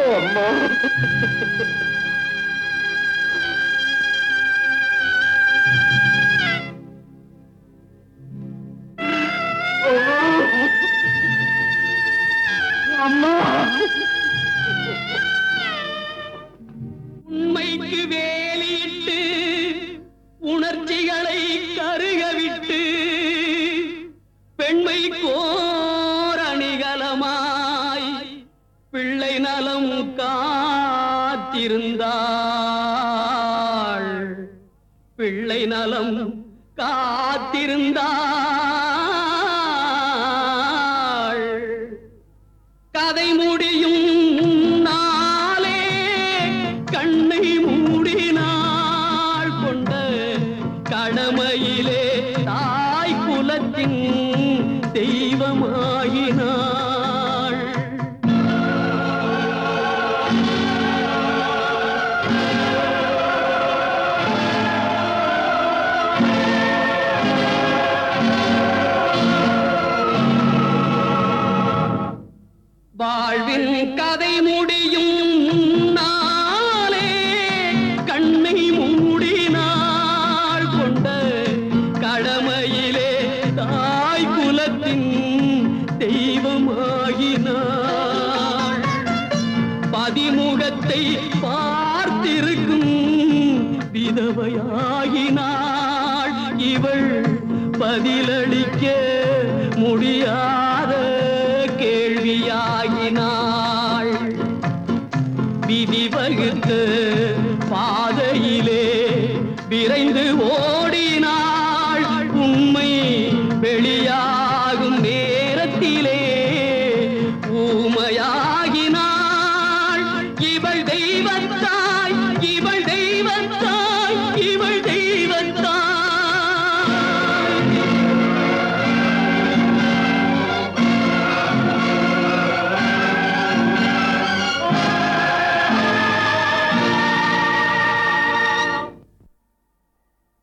அம்மா அம்மா உண்மைக்கு வேலியிட்டு உணர்ச்சிகளை கருகவிட்டு பெண்மை கோர் அணிகலமாய் பிள்ளை நலம் காத்திருந்தாள் பிள்ளை நலம் காத்திருந்தாள் கதை முடியும் நாளே கண்ணை மூடினாள் கொண்ட கடமையிலே தாய் குலத்தின் தெய்வமாயினாள் வாழ்வின் கதை முடியும் நாளே கண்ணை மூடினாள் கொண்ட கடமையிலே தாய் குலத்தின் தெய்வமாகினாள் பதிமுகத்தை பார்த்திருக்கும் விதவையாகினாள் இவள் பதிலளிக்க முடியாத கேள்வியாகினாள் விதி வகுத்த பாதையிலே விரைந்து